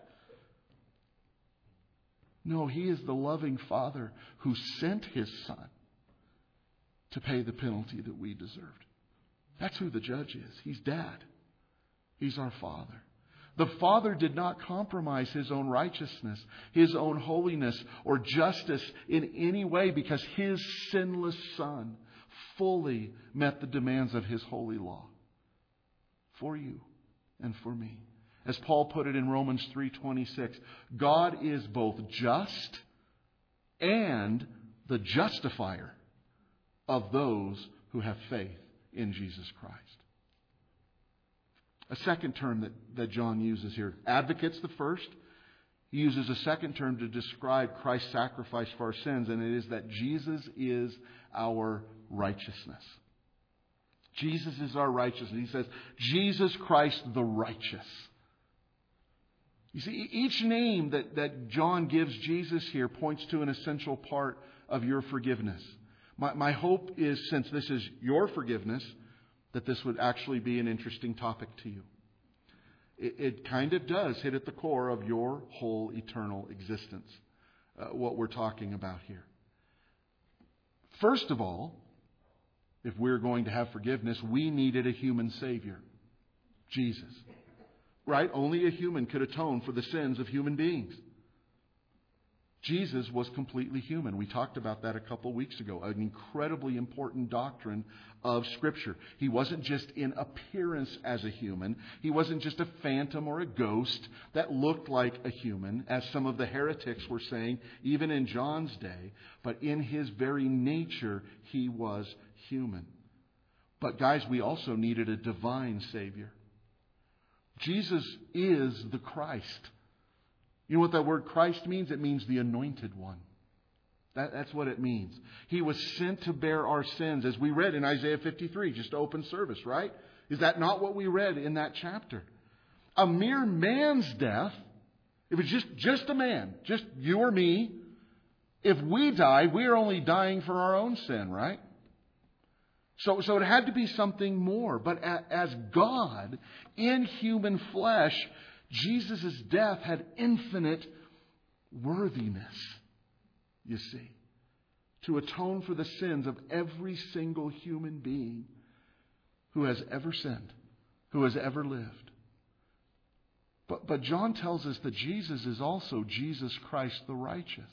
No, He is the loving Father who sent His Son to pay the penalty that we deserved. That's who the judge is. He's Dad. He's our Father. The Father did not compromise His own righteousness, His own holiness, or justice in any way because His sinless Son fully met the demands of His holy law for you and for me. As Paul put it in Romans three twenty-six, God is both just and the justifier of those who have faith in Jesus Christ. A second term that, that John uses here. Advocate's the first. He uses a second term to describe Christ's sacrifice for our sins, and it is that Jesus is our righteousness. Jesus is our righteousness. He says, Jesus Christ the righteous. You see, each name that, that John gives Jesus here points to an essential part of your forgiveness. My, my hope is, since this is your forgiveness, that this would actually be an interesting topic to you. It, it kind of does hit at the core of your whole eternal existence, uh, what we're talking about here. First of all, if we're going to have forgiveness, we needed a human Savior, Jesus. Right? Only a human could atone for the sins of human beings. Jesus was completely human. We talked about that a couple weeks ago. An incredibly important doctrine of Scripture. He wasn't just in appearance as a human. He wasn't just a phantom or a ghost that looked like a human, as some of the heretics were saying, even in John's day. But in His very nature, He was human. But guys, we also needed a divine Savior. Jesus is the Christ. You know what that word Christ means? It means the anointed one. That, that's what it means. He was sent to bear our sins, as we read in Isaiah fifty-three, just open service, right? Is that not what we read in that chapter? A mere man's death, if it's just, just a man, just you or me, if we die, we are only dying for our own sin, right? So, so it had to be something more. But as God, in human flesh, Jesus' death had infinite worthiness, you see, to atone for the sins of every single human being who has ever sinned, who has ever lived. But, but John tells us that Jesus is also Jesus Christ the righteous.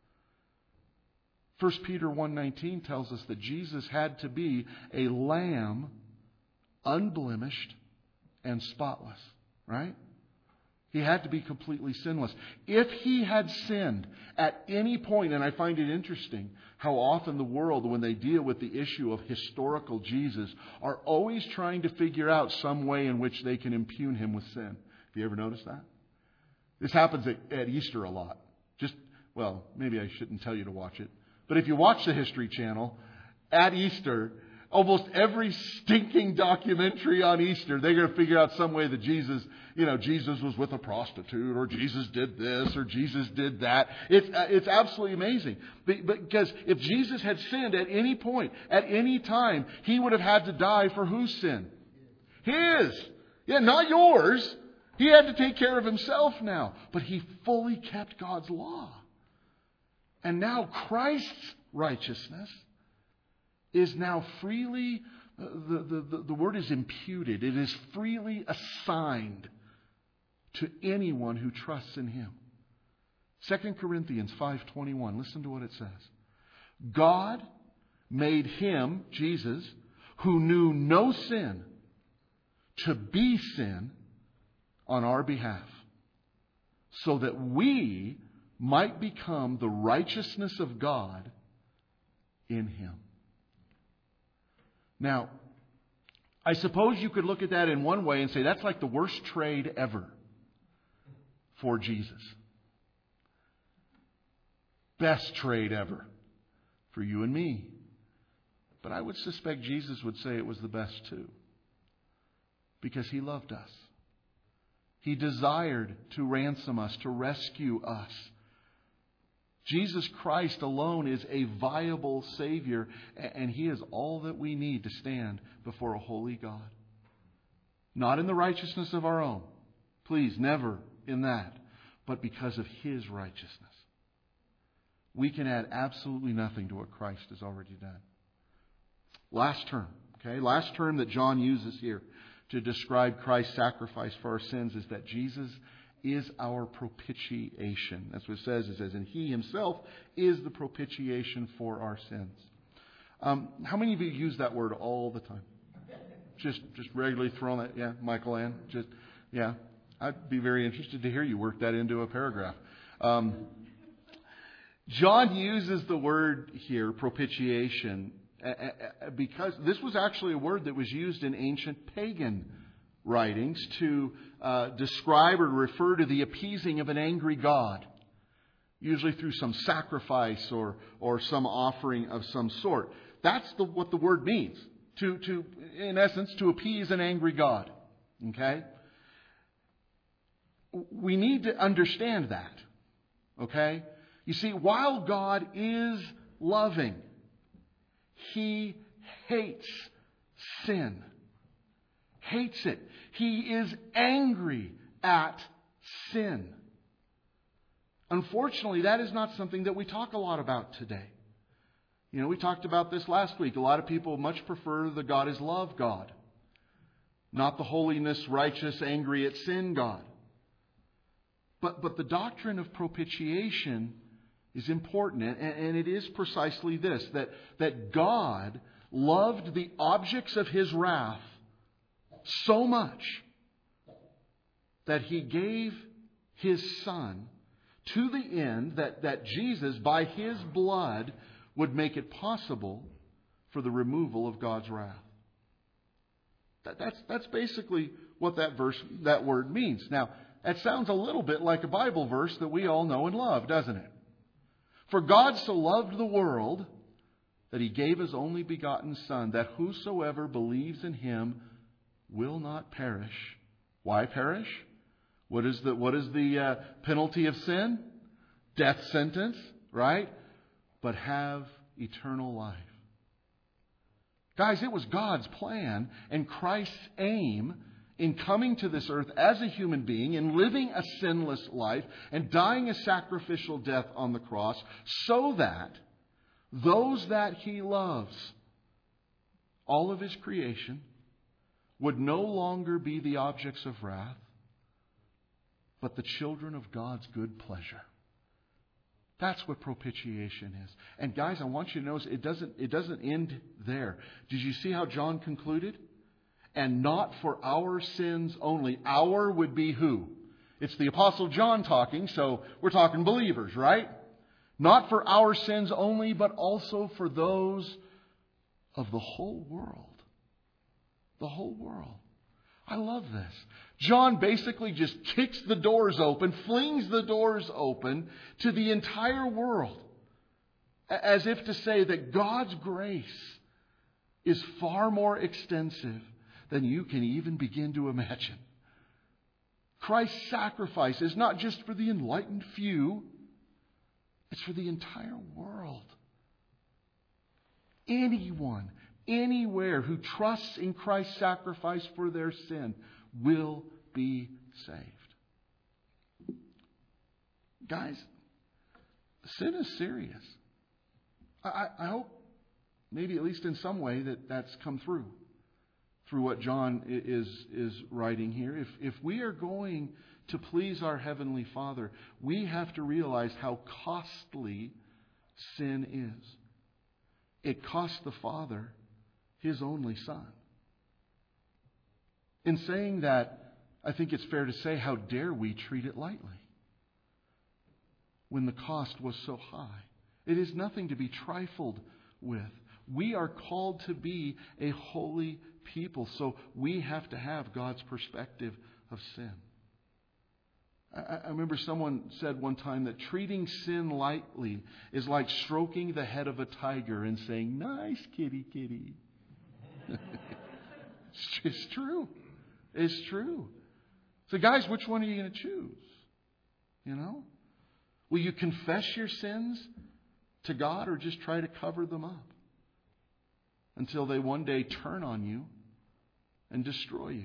First Peter one nineteen tells us that Jesus had to be a lamb, unblemished and spotless, right? He had to be completely sinless. If He had sinned at any point, and I find it interesting how often the world, when they deal with the issue of historical Jesus, are always trying to figure out some way in which they can impugn Him with sin. Have you ever noticed that? This happens at, at Easter a lot. Just, well, maybe I shouldn't tell you to watch it. But if you watch the History Channel, at Easter, almost every stinking documentary on Easter, they're going to figure out some way that Jesus, you know, Jesus was with a prostitute, or Jesus did this, or Jesus did that. It's, it's absolutely amazing. Because if Jesus had sinned at any point, at any time, He would have had to die for whose sin? His. Yeah, not yours. He had to take care of Himself now. But He fully kept God's law. And now Christ's righteousness is now freely, uh, the, the, the word is imputed. It is freely assigned to anyone who trusts in Him. Second Corinthians five twenty-one, listen to what it says. God made Him, Jesus, who knew no sin, to be sin on our behalf, so that we might become the righteousness of God in Him. Now, I suppose you could look at that in one way and say that's like the worst trade ever for Jesus. Best trade ever for you and me. But I would suspect Jesus would say it was the best too. Because He loved us. He desired to ransom us, to rescue us. Jesus Christ alone is a viable Savior, and He is all that we need to stand before a holy God. Not in the righteousness of our own. Please, never in that. But because of His righteousness. We can add absolutely nothing to what Christ has already done. Last term, okay? Last term that John uses here to describe Christ's sacrifice for our sins is that Jesus is our propitiation. That's what it says. It says, and He Himself is the propitiation for our sins. Um, how many of you use that word all the time? Just just regularly throwing that? Yeah, Michael Ann? Just, yeah. I'd be very interested to hear you work that into a paragraph. Um, John uses the word here, propitiation, because this was actually a word that was used in ancient pagan writings to uh, describe or refer to the appeasing of an angry God, usually through some sacrifice or or some offering of some sort. That's the, what the word means, to to in essence to appease an angry God. Okay, we need to understand that. Okay, you see, while God is loving, He hates sin. Hates it. He is angry at sin. Unfortunately, that is not something that we talk a lot about today. You know, we talked about this last week. A lot of people much prefer the God is love God, not the holiness, righteous, angry at sin God. But but the doctrine of propitiation is important, and, and it is precisely this, that, that God loved the objects of His wrath so much that He gave His Son to the end that, that Jesus, by His blood, would make it possible for the removal of God's wrath. That, that's, that's basically what that verse, that word means. Now, that sounds a little bit like a Bible verse that we all know and love, doesn't it? For God so loved the world that He gave His only begotten Son, that whosoever believes in Him will not perish. Why perish? What is the what is the uh, penalty of sin? Death sentence, right? But have eternal life. Guys, it was God's plan and Christ's aim in coming to this earth as a human being and living a sinless life and dying a sacrificial death on the cross so that those that He loves, all of His creation, would no longer be the objects of wrath, but the children of God's good pleasure. That's what propitiation is. And guys, I want you to notice it doesn't, it doesn't end there. Did you see how John concluded? And not for our sins only. Our would be who? It's the Apostle John talking, so we're talking believers, right? Not for our sins only, but also for those of the whole world. The whole world. I love this. John basically just kicks the doors open, flings the doors open to the entire world, as if to say that God's grace is far more extensive than you can even begin to imagine. Christ's sacrifice is not just for the enlightened few, it's for the entire world. Anyone, anywhere who trusts in Christ's sacrifice for their sin will be saved. Guys, sin is serious. I, I hope maybe at least in some way that that's come through. Through what John is, is writing here. If, if we are going to please our Heavenly Father, we have to realize how costly sin is. It cost the Father His only Son. In saying that, I think it's fair to say, how dare we treat it lightly when the cost was so high? It is nothing to be trifled with. We are called to be a holy people, so we have to have God's perspective of sin. I, I remember someone said one time that treating sin lightly is like stroking the head of a tiger and saying, "Nice kitty, kitty." It's true. It's true. So guys, which one are you going to choose? You know? Will you confess your sins to God or just try to cover them up until they one day turn on you and destroy you?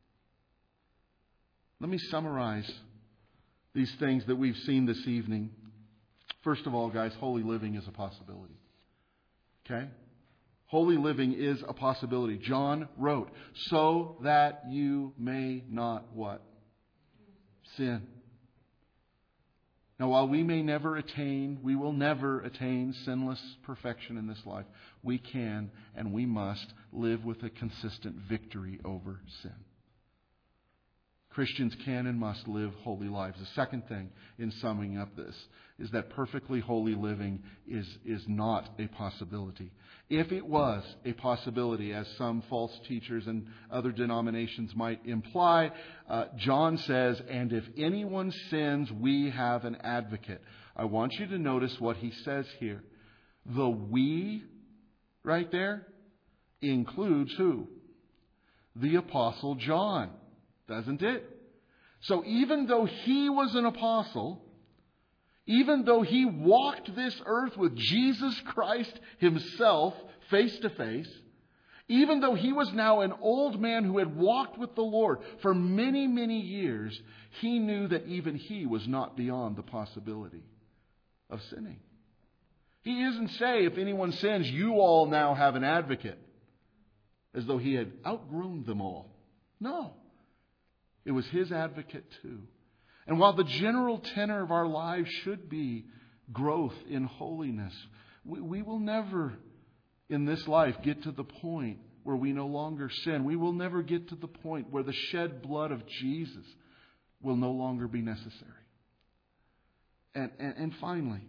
Let me summarize these things that we've seen this evening. First of all, guys, holy living is a possibility. Okay? Holy living is a possibility. John wrote, so that you may not what? Sin. Now, while we may never attain, we will never attain sinless perfection in this life, we can and we must live with a consistent victory over sin. Christians can and must live holy lives. The second thing in summing up this is that perfectly holy living is, is not a possibility. If it was a possibility, as some false teachers and other denominations might imply, uh, John says, and if anyone sins, we have an advocate. I want you to notice what he says here. The we right there includes who? The Apostle John. Doesn't it? So even though he was an apostle, even though he walked this earth with Jesus Christ himself face to face, even though he was now an old man who had walked with the Lord for many, many years, he knew that even he was not beyond the possibility of sinning. He doesn't say, if anyone sins, you all now have an advocate, as though he had outgrown them all. No. It was his advocate too. And while the general tenor of our lives should be growth in holiness, we, we will never in this life get to the point where we no longer sin. We will never get to the point where the shed blood of Jesus will no longer be necessary. And, and, and finally,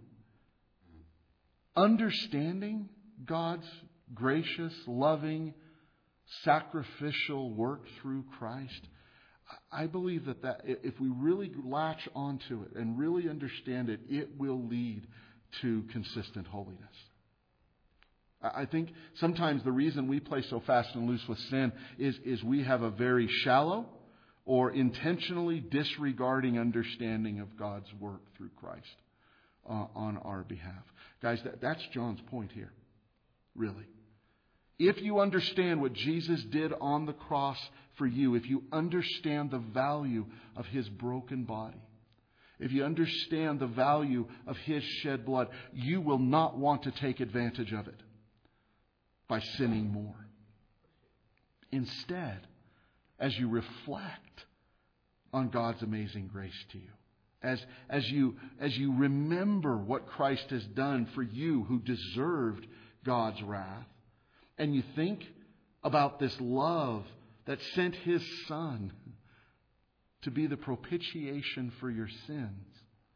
understanding God's gracious, loving, sacrificial work through Christ, I believe that, that if we really latch onto it and really understand it, it will lead to consistent holiness. I think sometimes the reason we play so fast and loose with sin is, is we have a very shallow or intentionally disregarding understanding of God's work through Christ uh, on our behalf. Guys, that, that's John's point here, really. If you understand what Jesus did on the cross for you, if you understand the value of his broken body, if you understand the value of his shed blood, you will not want to take advantage of it by sinning more. Instead, as you reflect on God's amazing grace to you, as, as you, as you remember what Christ has done for you who deserved God's wrath, and you think about this love that sent his Son to be the propitiation for your sins,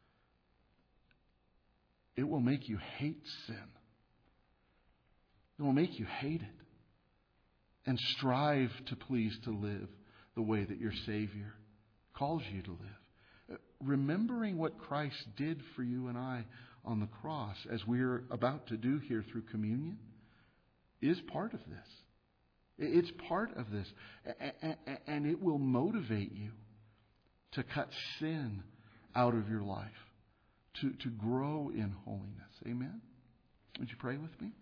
it will make you hate sin. It will make you hate it and strive to please to live the way that your Savior calls you to live. Remembering what Christ did for you and I on the cross, as we're about to do here through communion, is part of this. It's part of this. And it will motivate you to cut sin out of your life, to, to grow in holiness. Amen? Would you pray with me?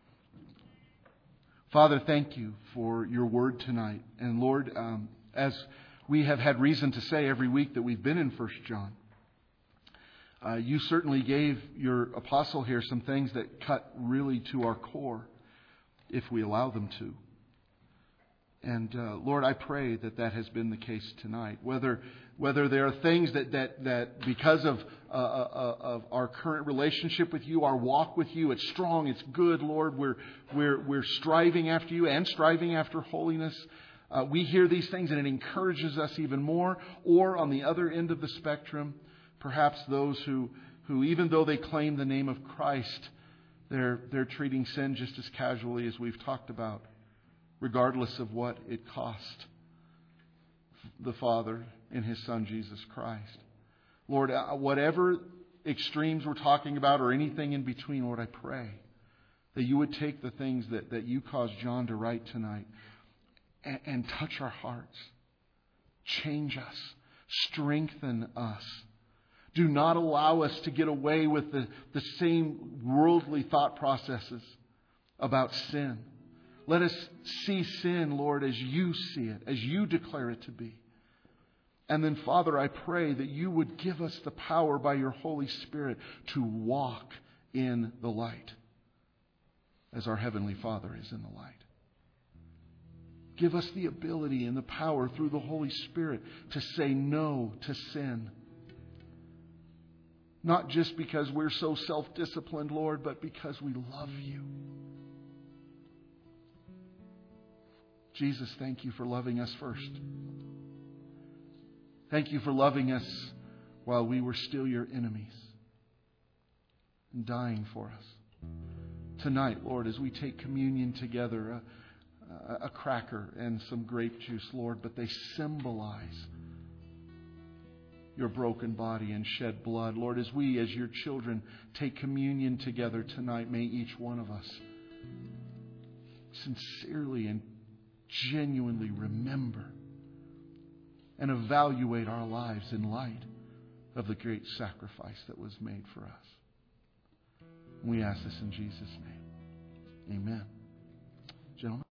Father, thank you for your word tonight. And Lord, um, as we have had reason to say every week that we've been in First John, uh, you certainly gave your apostle here some things that cut really to our core, if we allow them to. And uh, Lord, I pray that that has been the case tonight. Whether whether there are things that that, that because of uh, uh, of our current relationship with you, our walk with you, it's strong, it's good, Lord. We're we're we're striving after you and striving after holiness. Uh, we hear these things and it encourages us even more. Or on the other end of the spectrum, perhaps those who who even though they claim the name of Christ, They're, they're treating sin just as casually as we've talked about, regardless of what it cost the Father and his Son, Jesus Christ. Lord, whatever extremes we're talking about or anything in between, Lord, I pray that you would take the things that, that you caused John to write tonight and, and touch our hearts, change us, strengthen us. Do not allow us to get away with the, the same worldly thought processes about sin. Let us see sin, Lord, as you see it, as you declare it to be. And then, Father, I pray that you would give us the power by your Holy Spirit to walk in the light. as our Heavenly Father is in the light. Give us the ability and the power through the Holy Spirit to say no to sin. Not just because we're so self-disciplined, Lord, but because we love You. Jesus, thank You for loving us first. Thank You for loving us while we were still Your enemies and dying for us. Tonight, Lord, as we take communion together, a, a cracker and some grape juice, Lord, but they symbolize Your broken body and shed blood. Lord, as we, as Your children, take communion together tonight, may each one of us sincerely and genuinely remember and evaluate our lives in light of the great sacrifice that was made for us. We ask this in Jesus' name. Amen. Gentlemen.